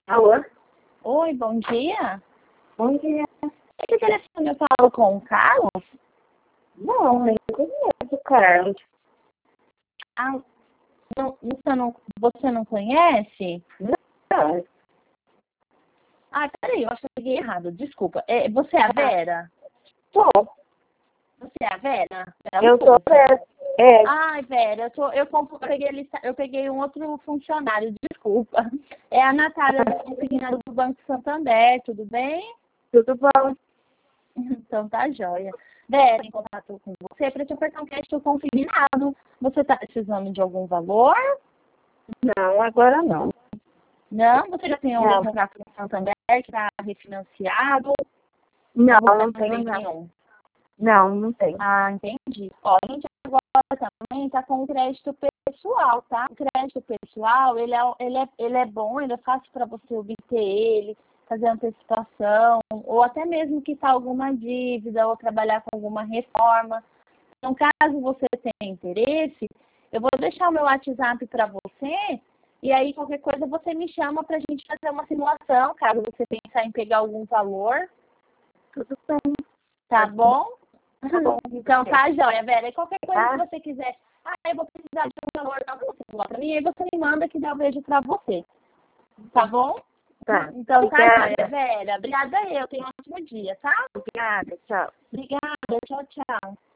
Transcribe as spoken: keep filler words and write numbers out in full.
Alô? Oi, bom dia. Bom dia. Esse telefone eu falo com o Carlos? Não, nem conheço, Carlos. Ah, não, você, não, você não conhece? Não. Ah, peraí, eu acho que eu peguei errado, desculpa. É, você é a Vera? Tô. Você é a Vera? É a Eu sou Lúcia. Vera. É. Ai, Vera, eu, tô, eu, confu- eu, peguei, a lista- eu peguei um outro funcionário, desculpa. É a Natália consignada do Banco Santander, tudo bem? Tudo bom? Então tá jóia. Vera, em contato com você para te apertar um crédito consignado. Você está precisando de algum valor? Não, agora não. Não? Você já tem algum Não. contrato com o Santander que está refinanciado? Não, Ou não você tenho tem não. nenhum? Não, não tenho. Ah, entendi. Ó, a gente agora também está com o crédito pessoal, tá? O crédito pessoal, ele é, ele é, ele é bom, ele é fácil para você obter ele, fazer antecipação, ou até mesmo quitar alguma dívida, ou trabalhar com alguma reforma. Então, caso você tenha interesse, eu vou deixar o meu WhatsApp para você, e aí qualquer coisa você me chama para a gente fazer uma simulação, caso você pensar em pegar algum valor. Tudo bem. Tá bom? Tá bom. Então tá, joia, Vera. E qualquer coisa Tá? que você quiser, ah, eu vou precisar de um valor para você falar para mim, aí você me manda que dá um beijo para você. Tá bom? Tá. Então tá, Obrigada. joia, Vera. Obrigada eu. Tenha um ótimo dia, tá? Obrigada. Tchau. Obrigada. Tchau, tchau.